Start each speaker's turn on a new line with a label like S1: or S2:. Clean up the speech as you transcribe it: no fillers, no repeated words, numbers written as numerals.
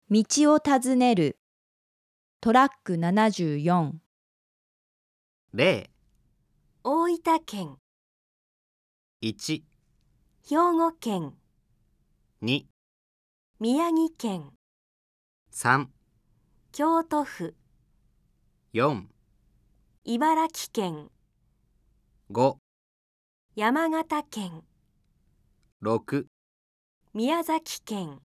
S1: 道を尋ねる。トラック74。
S2: 例
S3: 大分県、
S2: 1、
S3: 兵庫県、
S2: 2、
S3: 宮城県、
S2: 3、
S3: 京都府、
S2: 4、
S3: 茨城県、
S2: 5、
S3: 山形県、
S2: 6
S3: 宮崎県。